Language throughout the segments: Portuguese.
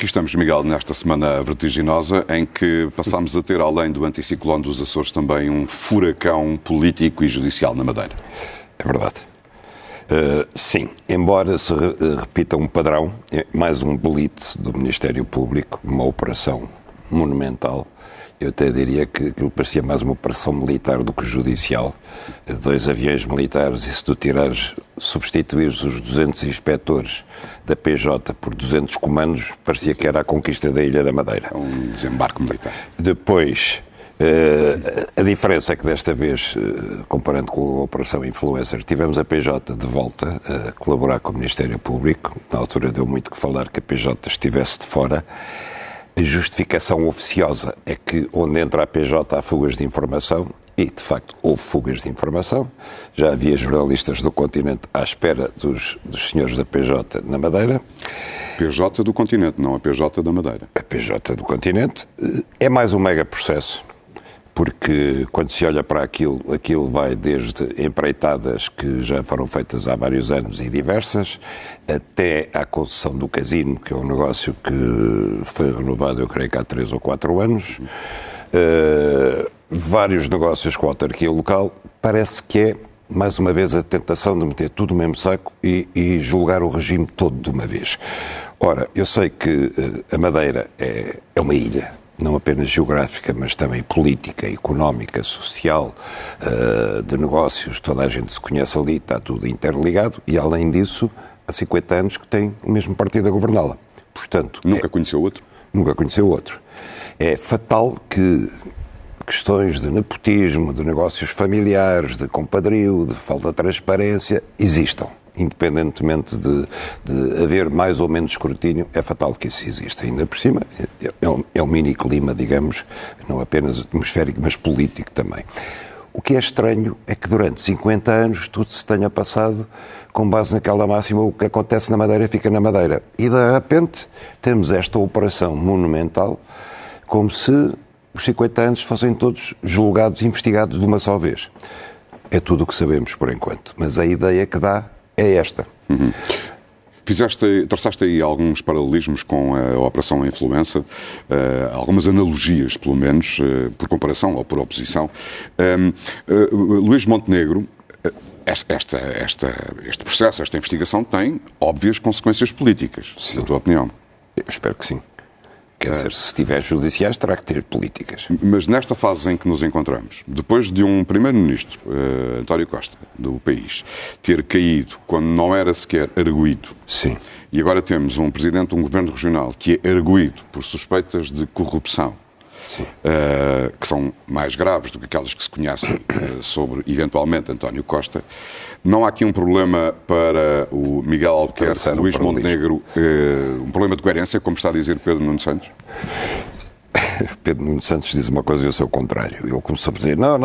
aqui estamos, Miguel, nesta semana vertiginosa em que passámos a ter, além do anticiclone dos Açores, também um furacão político e judicial na Madeira. É verdade. Sim, embora se repita um padrão, é mais um blitz do Ministério Público, uma operação monumental. Eu até diria que aquilo parecia mais uma operação militar do que judicial. 2 aviões militares, e se tu substituires os 200 inspectores da PJ por 200 comandos, parecia que era a conquista da Ilha da Madeira. É um desembarque militar. Depois, a diferença é que desta vez, comparando com a Operação Influencer, tivemos a PJ de volta a colaborar com o Ministério Público. Na altura deu muito que falar que a PJ estivesse de fora. A justificação oficiosa é que onde entra a PJ há fugas de informação, e de facto houve fugas de informação. Já havia jornalistas do continente à espera dos senhores da PJ na Madeira. PJ do continente, não a PJ da Madeira. A PJ do continente é mais um mega processo, porque quando se olha para aquilo vai desde empreitadas que já foram feitas há vários anos e diversas, até à concessão do casino, que é um negócio que foi renovado, eu creio que há 3 ou 4 anos, vários negócios com a autarquia local. Parece que é, mais uma vez, a tentação de meter tudo no mesmo saco e julgar o regime todo de uma vez. Ora, eu sei que a Madeira é uma ilha, não apenas geográfica, mas também política, económica, social, de negócios, toda a gente se conhece ali, está tudo interligado, e além disso, há 50 anos que tem o mesmo partido a governá-la. Portanto, nunca conheceu outro? Nunca conheceu outro. É fatal que questões de nepotismo, de negócios familiares, de compadrio, de falta de transparência, existam. Independentemente de haver mais ou menos escrutínio, é fatal que isso exista. Ainda por cima, é um mini-clima, digamos, não apenas atmosférico, mas político também. O que é estranho é que durante 50 anos tudo se tenha passado com base naquela máxima: o que acontece na Madeira fica na Madeira. E de repente temos esta operação monumental, como se os 50 anos fossem todos julgados e investigados de uma só vez. É tudo o que sabemos por enquanto, mas a ideia que dá é esta. Uhum. Traçaste aí alguns paralelismos com a Operação Influencer, algumas analogias, pelo menos, por comparação ou por oposição. Luís Montenegro, este processo, esta investigação tem óbvias consequências políticas, sim, na tua opinião? Eu espero que sim. Quer dizer, se tiver judiciais, terá que ter políticas. Mas nesta fase em que nos encontramos, depois de um primeiro-ministro, António Costa, do país, ter caído quando não era sequer arguido, sim, e agora temos um presidente de um governo regional que é arguido por suspeitas de corrupção, que são mais graves do que aquelas que se conhecem sobre, eventualmente, António Costa, não há aqui um problema para o Miguel Albuquerque, Luís Montenegro, um problema de coerência, como está a dizer Pedro Nuno Santos? Pedro Nuno Santos diz uma coisa e eu sou o contrário. Ele começou a dizer, não,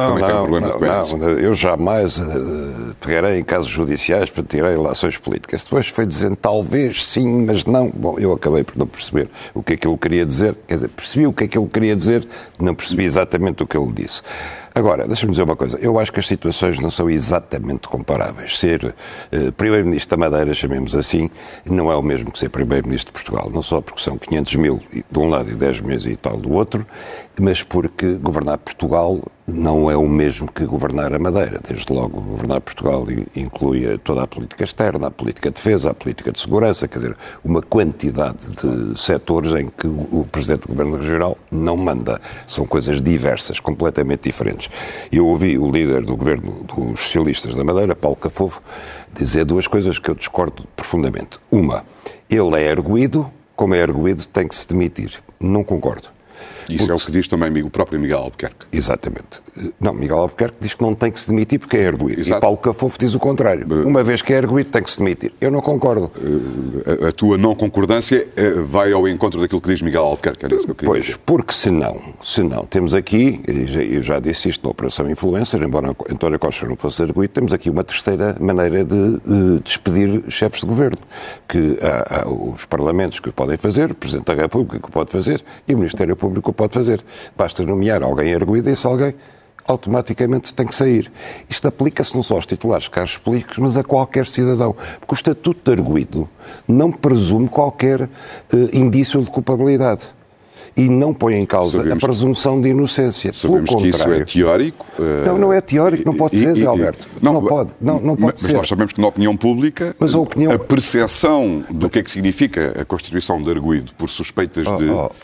eu jamais pegarei em casos judiciais para tirar relações políticas. Depois foi dizendo talvez, sim, mas não. Bom, eu acabei por não perceber o que é que ele queria dizer. Quer dizer, percebi o que é que ele queria dizer, não percebi exatamente o que ele disse. Agora, deixa-me dizer uma coisa. Eu acho que as situações não são exatamente comparáveis. Ser Primeiro-Ministro da Madeira, chamemos assim, não é o mesmo que ser Primeiro-Ministro de Portugal. Não só porque são 500 mil de um lado e 10 milhões e tal do outro, mas porque governar Portugal não é o mesmo que governar a Madeira. Desde logo, governar Portugal inclui toda a política externa, a política de defesa, a política de segurança, quer dizer, uma quantidade de setores em que o Presidente do Governo Regional não manda. São coisas diversas, completamente diferentes. Eu ouvi o líder do governo dos socialistas da Madeira, Paulo Cafofo, dizer 2 coisas que eu discordo profundamente. Uma, ele é arguido, como é arguido tem que se demitir. Não concordo. Isso é o que diz também o próprio Miguel Albuquerque. Exatamente. Não, Miguel Albuquerque diz que não tem que se demitir porque é arguido. Exato. E Paulo Cafofo diz o contrário. Uma vez que é arguido, tem que se demitir. Eu não concordo. A tua não concordância vai ao encontro daquilo que diz Miguel Albuquerque. Era isso que eu queria dizer. Porque se não, temos aqui, eu já disse isto na Operação Influencer, embora António Costa não fosse arguido, temos aqui uma terceira maneira de despedir chefes de governo, que há os parlamentos que o podem fazer, o Presidente da República que o pode fazer e o Ministério Público o pode fazer. Basta nomear alguém arguido e esse alguém automaticamente tem que sair. Isto aplica-se não só aos titulares de cargos políticos, mas a qualquer cidadão. Porque o estatuto de arguido não presume qualquer indício de culpabilidade. E não põe em causa a presunção de inocência. Sabemos que isso é teórico. Não é teórico, não pode ser, Zé Alberto. Não pode ser. Mas nós sabemos que na opinião pública, a percepção do que é que significa a constituição de arguido por suspeitas de...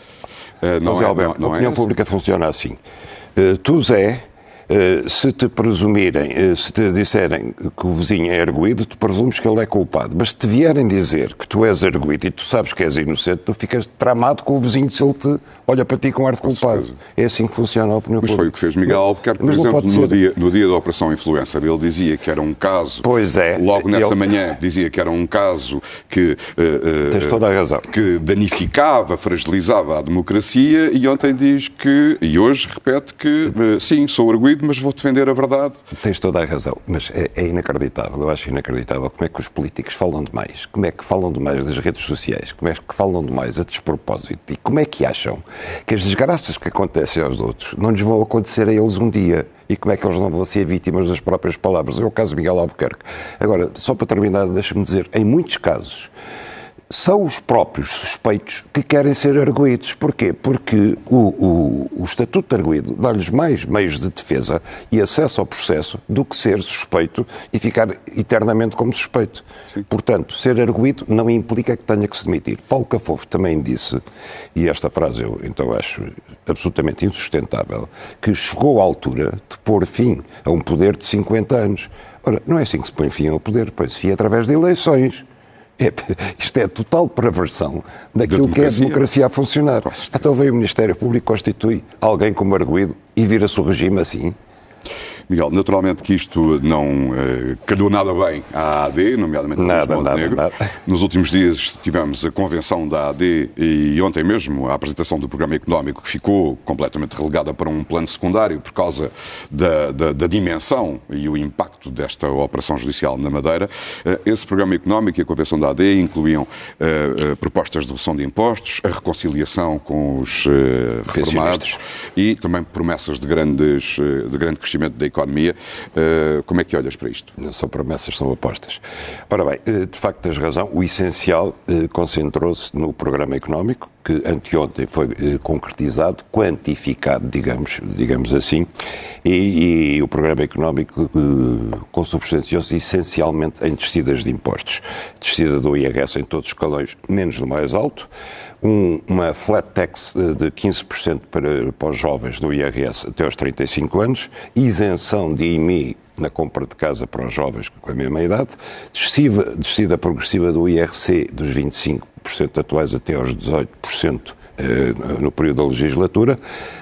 Zé Alberto, a opinião pública funciona assim. Tu, Zé, se te presumirem, se te disserem que o vizinho é arguido, tu presumes que ele é culpado. Mas se te vierem dizer que tu és arguido e tu sabes que és inocente, tu ficas tramado com o vizinho se ele te olha para ti com ar de culpado. É assim que funciona a opinião pública. Mas foi o que fez Miguel Albuquerque, por exemplo, no dia da Operação Influencer. Ele dizia que era um caso... Pois é. Logo nessa manhã dizia que era um caso que... Tens toda a razão. Que danificava, fragilizava a democracia, e ontem diz que... E hoje repete que, sim, sou arguido, mas vou defender a verdade. Tens toda a razão, mas é inacreditável, eu acho inacreditável como é que os políticos falam demais, como é que falam demais das redes sociais, como é que falam demais a despropósito e como é que acham que as desgraças que acontecem aos outros não lhes vão acontecer a eles um dia e como é que eles não vão ser vítimas das próprias palavras. É o caso de Miguel Albuquerque. Agora, só para terminar, deixa-me dizer, em muitos casos, são os próprios suspeitos que querem ser arguidos. Porquê? Porque o Estatuto de Arguido dá-lhes mais meios de defesa e acesso ao processo do que ser suspeito e ficar eternamente como suspeito. Sim. Portanto, ser arguido não implica que tenha que se demitir. Paulo Cafofo também disse, e esta frase eu então acho absolutamente insustentável, que chegou à altura de pôr fim a um poder de 50 anos. Ora, não é assim que se põe fim ao poder, põe-se fim através de eleições. Isto é total perversão daquilo que é a democracia a funcionar. Então vem o Ministério Público, constitui alguém como arguido e vira-se o regime assim. Miguel, naturalmente que isto não calhou nada bem à AD, nomeadamente nada. Nos últimos dias tivemos a convenção da AD e ontem mesmo a apresentação do programa económico que ficou completamente relegada para um plano secundário por causa da dimensão e o impacto desta operação judicial na Madeira. Esse programa económico e a convenção da AD incluíam propostas de redução de impostos, a reconciliação com os reformados e também promessas de grande crescimento da economia. Como é que olhas para isto? Não são promessas, são apostas. Ora bem, de facto tens razão, o essencial concentrou-se no programa económico, que anteontem foi concretizado, quantificado, digamos assim, e o programa económico consubstanciou-se essencialmente em descidas de impostos. Descida do IRS em todos os escalões, menos no mais alto, uma flat tax de 15% para os jovens no IRS até aos 35 anos, isenção de IMI na compra de casa para os jovens com a mesma idade, descida progressiva do IRC dos 25% atuais até aos 18% no período da legislatura,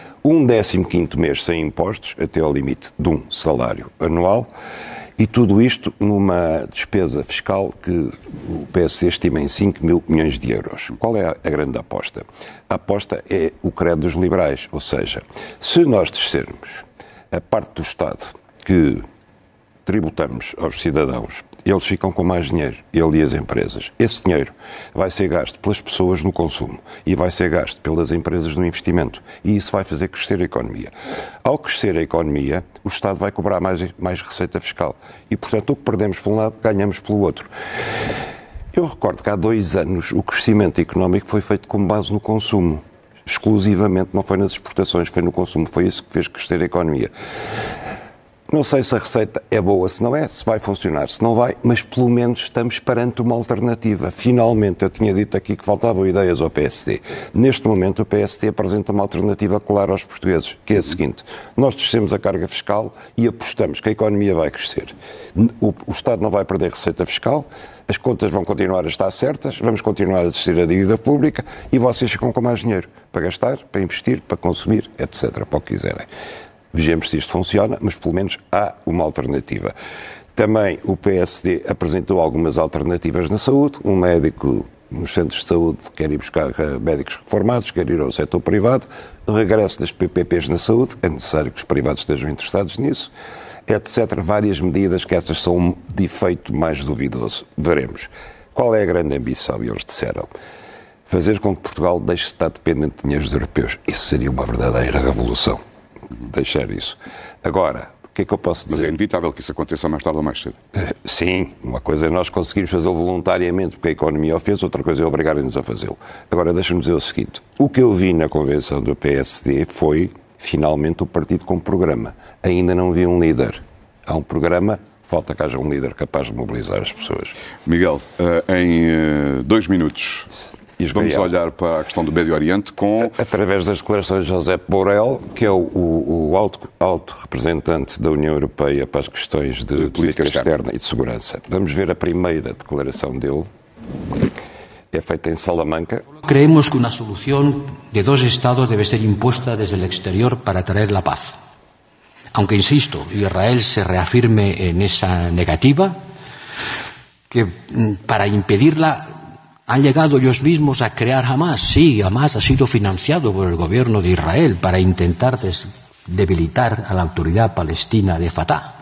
15º mês sem impostos até ao limite de um salário anual. E tudo isto numa despesa fiscal que o PSD estima em 5 mil milhões de euros. Qual é a grande aposta? A aposta é o credo dos liberais, ou seja, se nós descermos a parte do Estado que tributamos aos cidadãos, eles ficam com mais dinheiro, ele e as empresas. Esse dinheiro vai ser gasto pelas pessoas no consumo e vai ser gasto pelas empresas no investimento. E isso vai fazer crescer a economia. Ao crescer a economia, o Estado vai cobrar mais receita fiscal. E, portanto, o que perdemos por um lado, ganhamos pelo outro. Eu recordo que há 2 anos o crescimento económico foi feito com base no consumo. Exclusivamente, não foi nas exportações, foi no consumo. Foi isso que fez crescer a economia. Não sei se a receita é boa, se não é, se vai funcionar, se não vai, mas pelo menos estamos perante uma alternativa. Finalmente, eu tinha dito aqui que faltavam ideias ao PSD. Neste momento, o PSD apresenta uma alternativa clara aos portugueses, que é a seguinte: nós descemos a carga fiscal e apostamos que a economia vai crescer. O Estado não vai perder receita fiscal, as contas vão continuar a estar certas, vamos continuar a descer a dívida pública e vocês ficam com mais dinheiro para gastar, para investir, para consumir, etc., para o que quiserem. Vejamos se isto funciona, mas pelo menos há uma alternativa. Também o PSD apresentou algumas alternativas na saúde. Um médico nos centros de saúde quer ir buscar médicos reformados, quer ir ao setor privado. O regresso das PPPs na saúde, é necessário que os privados estejam interessados nisso, etc. Várias medidas que essas são de efeito mais duvidoso. Veremos. Qual é a grande ambição? E eles disseram: fazer com que Portugal deixe de estar dependente de dinheiros europeus. Isso seria uma verdadeira revolução. Deixar isso. Agora, o que é que eu posso dizer? Mas é inevitável que isso aconteça mais tarde ou mais cedo. Sim, uma coisa é nós conseguirmos fazê-lo voluntariamente, porque a economia o fez, outra coisa é obrigarem-nos a fazê-lo. Agora, deixa-me dizer o seguinte, o que eu vi na convenção do PSD foi, finalmente, o partido com programa. Ainda não vi um líder. Há um programa, falta que haja um líder capaz de mobilizar as pessoas. Miguel, em 2 minutos... Vamos olhar para a questão do Médio Oriente com... Através das declarações de Josep Borrell, que é o alto representante da União Europeia para as questões de política externa e de segurança. Vamos ver a primeira declaração dele. É feita em Salamanca. Creemos que uma solução de 2 Estados deve ser imposta desde o exterior para trazer a paz. Aunque, insisto, Israel se reafirme en esa negativa, que para impedirla han llegado ellos mismos a crear Hamas. Sí, Hamas ha sido financiado por el gobierno de Israel para intentar debilitar a la autoridad palestina de Fatah.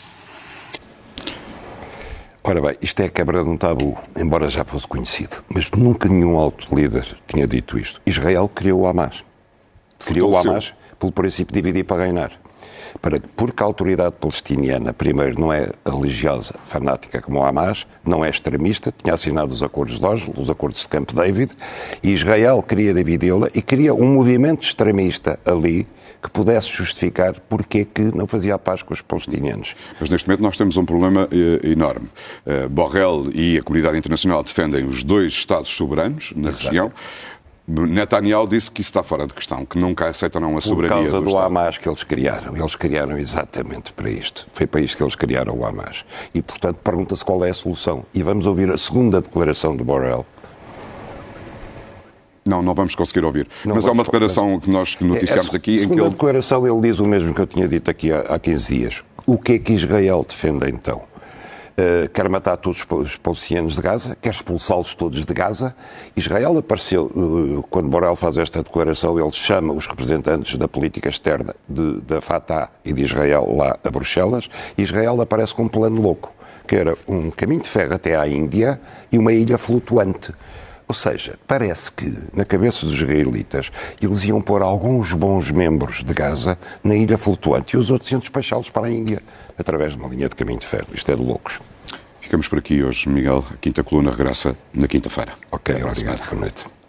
Ora bem, isto é a quebra de um tabu, embora já fosse conhecido. Mas nunca nenhum alto líder tinha dito isto. Israel criou o Hamas. Criou o Hamas pelo princípio de dividir para ganhar. Porque a autoridade palestiniana, primeiro, não é religiosa, fanática como o Hamas, não é extremista, tinha assinado os acordos de Oslo, os acordos de Camp David, e Israel queria dividi-la e queria um movimento extremista ali que pudesse justificar porque é que não fazia a paz com os palestinianos. Mas neste momento nós temos um problema enorme. Borrell e a comunidade internacional defendem os 2 Estados soberanos na região. Netanyahu disse que isso está fora de questão, que nunca aceitarão a soberania do Estado. Por causa do Hamas que eles criaram. Eles criaram exatamente para isto. Foi para isto que eles criaram o Hamas. E, portanto, pergunta-se qual é a solução. E vamos ouvir a segunda declaração de Borrell. Não vamos conseguir ouvir. Mas há uma declaração que nós noticiámos aqui... A segunda declaração, ele diz o mesmo que eu tinha dito aqui há 15 dias. O que é que Israel defende, então? Quer matar todos os palestinianos de Gaza, quer expulsá-los todos de Gaza. Israel apareceu, quando Borrell faz esta declaração, ele chama os representantes da política externa da Fatah e de Israel lá a Bruxelas, e Israel aparece com um plano louco, que era um caminho de ferro até à Índia e uma ilha flutuante. Ou seja, parece que, na cabeça dos israelitas, eles iam pôr alguns bons membros de Gaza na ilha flutuante e os outros iam despachá-los para a Índia, através de uma linha de caminho de ferro. Isto é de loucos. Ficamos por aqui hoje, Miguel. A quinta coluna regressa na quinta-feira. Ok, obrigado. Boa noite.